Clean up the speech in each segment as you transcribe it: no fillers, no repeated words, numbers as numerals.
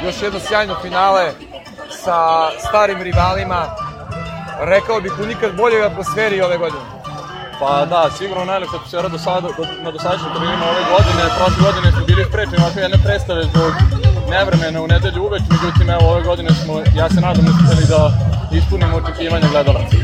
još jedno sjajno finale sa starim rivalima, rekao bih u nikad boljoj atmosferi ove godine. Pa da, sigurno najlepša atmosfera na dosadašnjim turnirima ove godine. Prošle godine smo bili sprečeni ovakve jedne predstave zbog nevremena u nedelju uveč, međutim evo ove godine smo, ja se nadam, uspeli da ispunimo očekivanja gledalaca.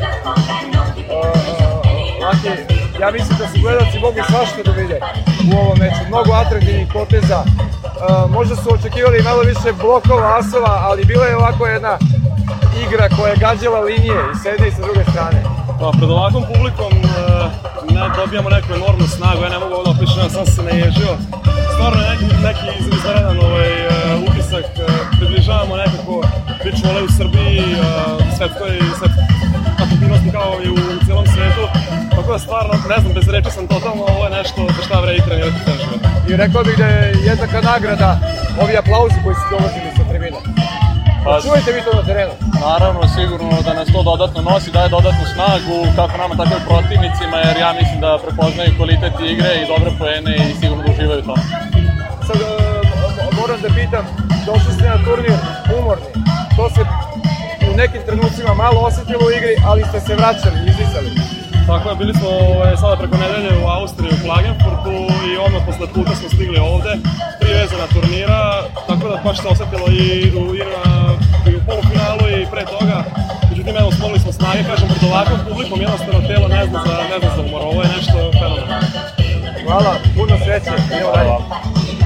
Laki, ja mislim da su gledalci mogli svašta da vide u ovom meču, mnogo atraktivnih poteza, možda su očekivali malo više blokova, asova, ali bila je ovako jedna igra koja je gađala linije i s jedne i sa druge strane. Pa, pred ovakvom publikom ne dobijamo neku enormnu snagu, ja ne mogu ovo da opišem, sam se naježio. Stvarno neki izvanredan utisak, približavamo nekako priču vole u Srbiji, svetskoj aktivnosti kao i u cijelom svetu. Tako da stvarno, ne znam, bez reči sam totalno, ovo je nešto za šta vredi trenirati ten život. I rekao bih da je jednaka nagrada ovi aplauzi koji su dolazili sa tribina. Čujete vi to na terenu? Naravno, sigurno da nas to dodatno nosi, daje dodatnu snagu, kako nama, tako i protivnicima, jer ja mislim da prepoznaju kvalitet igre i dobre poene i sigurno da uživaju to. Sad, moram da pitam, došli ste na turnir umorni, to se u nekim trenucima malo osetilo u igri, ali ste se vraćali, izdisali. Tako je, bili smo sada preko nedelje u Austriji, u Klagenfurtu i odmah posle puta smo stigli ovde, 3 vezana turnira, tako da baš se osetilo i u polufinalu i pre toga. Međutim, evo, smolili smo snage, kažem, pred ovakvom publikom, jednostavno telo ne zna za umor, ovo je nešto fenomenalno. Hvala, puno sreće, idemo dalje.